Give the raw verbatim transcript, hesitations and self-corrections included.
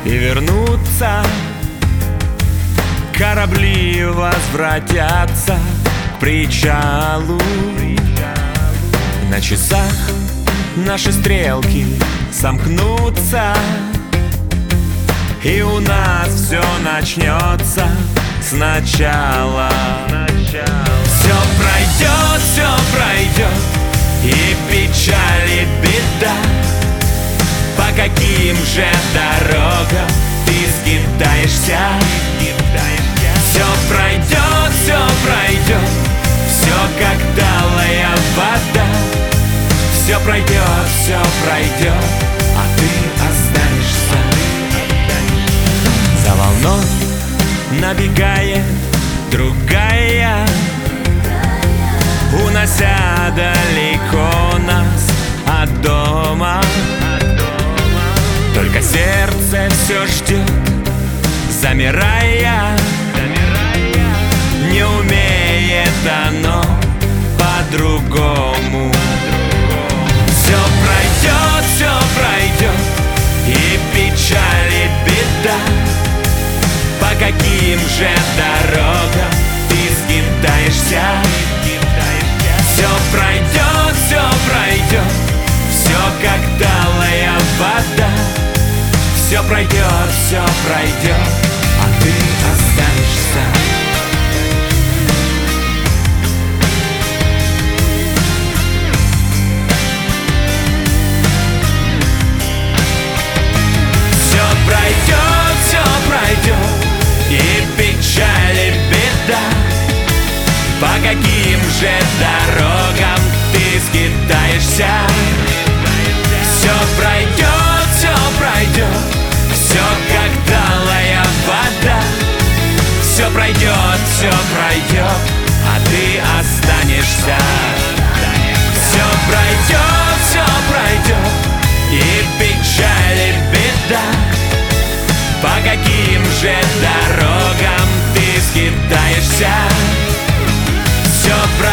и вернутся. Корабли возвратятся к причалу. На часах наши стрелки сомкнутся, и у нас все начнется сначала. Все пройдет, все пройдет, и печаль, и беда. По каким же дорогам ты скитаешься? Все пройдет, все пройдет, все как талая вода. Все пройдет, все пройдет, а ты останешься. За волной набегает другая, унося далеко нас от дома. Только сердце все ждет, замирая. Не умеет оно по-другому. Все пройдет, все пройдет, и печаль, и беда. По каким же дорогам ты скитаешься? Все пройдет, все пройдет, все как талая вода. Все пройдет, все пройдет, а ты останешься. Все пройдет, все пройдет, и печаль, и беда. По каким же дорогам ты скитаешься? Все пройдет, все пройдет, все как талая вода. Все пройдет, все пройдет, а ты останешься. Все пройдет, все пройдет, и печаль, и беда. По каким же дорогам ты скитаешься? Все пройдет.